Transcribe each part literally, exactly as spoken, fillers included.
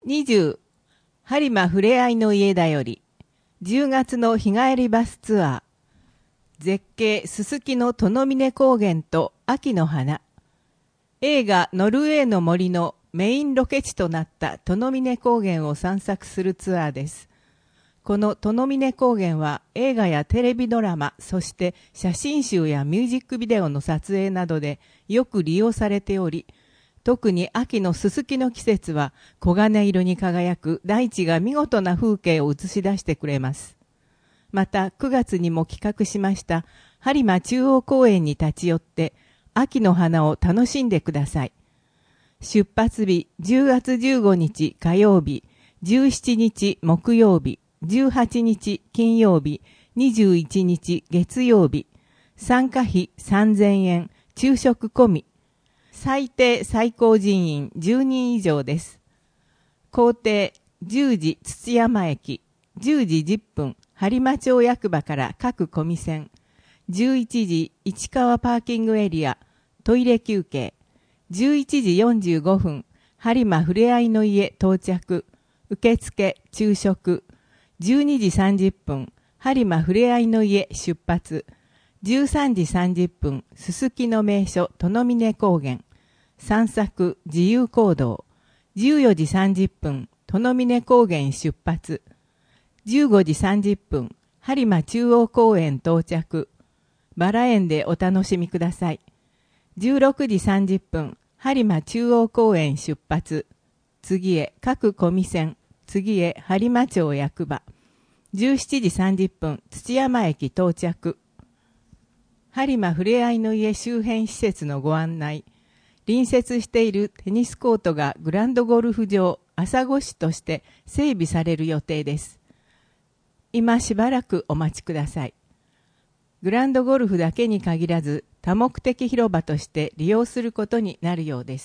にじゅう播磨ふれあいの家だよりじゅうがつの日帰りバスツアー、絶景すすきの殿峰高原と秋の花。映画ノルウェーの森のメインロケ地となった殿峰高原を散策するツアーです。この殿峰高原は映画やテレビドラマ、そして写真集やミュージックビデオの撮影などでよく利用されており、特に秋のすすきの季節は黄金色に輝く大地が見事な風景を映し出してくれます。またくがつにも企画しました播磨中央公園に立ち寄って秋の花を楽しんでください。出発日じゅうがつじゅうごにち火曜日、じゅうしちにち木曜日、じゅうはちにち金曜日、にじゅういちにち月曜日。参加費さんぜんえん、昼食込み。最低最高人員じゅうにん以上です。行程じゅうじ土山駅、じゅうじじゅっぷん播磨町役場から各小見線、じゅういちじ市川パーキングエリアトイレ休憩、じゅういちじよんじゅうごふん播磨ふれあいの家到着、受付昼食、じゅうにじさんじゅっぷん播磨ふれあいの家出発、じゅうさんじさんじゅっぷんすすきの名所殿峰高原、散策自由行動、じゅうよじさんじゅっぷん殿峰高原出発、じゅうごじさんじゅっぷん播磨中央公園到着、バラ園でお楽しみください。じゅうろくじさんじゅっぷん播磨中央公園出発、次へ各小見線、次へ播磨町役場、じゅうしちじさんじゅっぷん土山駅到着。播磨ふれあいの家周辺施設のご案内。隣接しているテニスコートがグランドゴルフ場朝来として整備される予定です。今しばらくお待ちください。グランドゴルフだけに限らず多目的広場として利用することになるようです。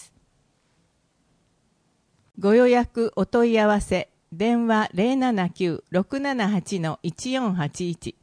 ご予約お問い合わせ電話 ゼロななきゅう ろくななはち いちよんはちいち